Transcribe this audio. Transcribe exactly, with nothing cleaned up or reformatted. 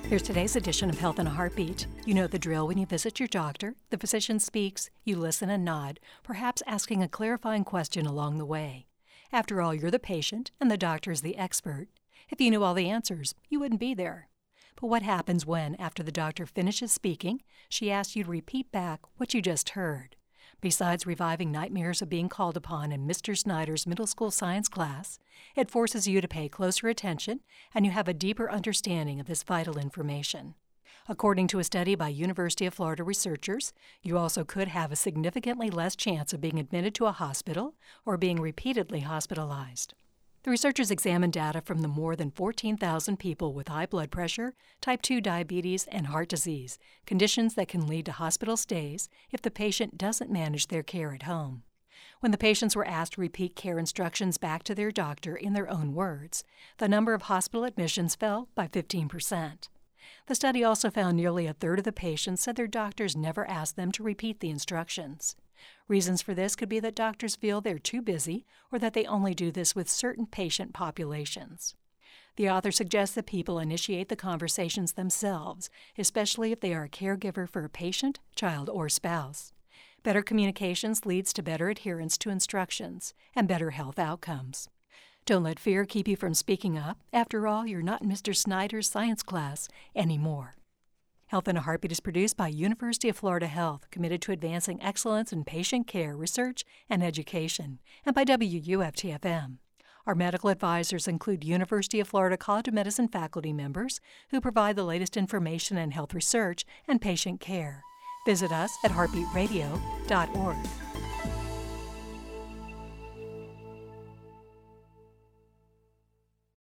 Here's today's edition of Health in a Heartbeat. You know the drill when you visit your doctor. The physician speaks, you listen and nod, perhaps asking a clarifying question along the way. After all, you're the patient and the doctor is the expert. If you knew all the answers, you wouldn't be there. But what happens when, after the doctor finishes speaking, she asks you to repeat back what you just heard? Besides reviving nightmares of being called upon in Mister Snyder's middle school science class, it forces you to pay closer attention and you have a deeper understanding of this vital information. According to a study by University of Florida researchers, you also could have a significantly less chance of being admitted to a hospital or being repeatedly hospitalized. The researchers examined data from the more than fourteen thousand people with high blood pressure, type two diabetes, and heart disease, conditions that can lead to hospital stays if the patient doesn't manage their care at home. When the patients were asked to repeat care instructions back to their doctor in their own words, the number of hospital admissions fell by fifteen percent. The study also found nearly a third of the patients said their doctors never asked them to repeat the instructions. Reasons for this could be that doctors feel they're too busy or that they only do this with certain patient populations. The author suggests that people initiate the conversations themselves, especially if they are a caregiver for a patient, child, or spouse. Better communications leads to better adherence to instructions and better health outcomes. Don't let fear keep you from speaking up. After all, you're not in Mister Snyder's science class anymore. Health in a Heartbeat is produced by University of Florida Health, committed to advancing excellence in patient care, research, and education, and by W U F T F M. Our medical advisors include University of Florida College of Medicine faculty members who provide the latest information in health research and patient care. Visit us at heartbeat radio dot org.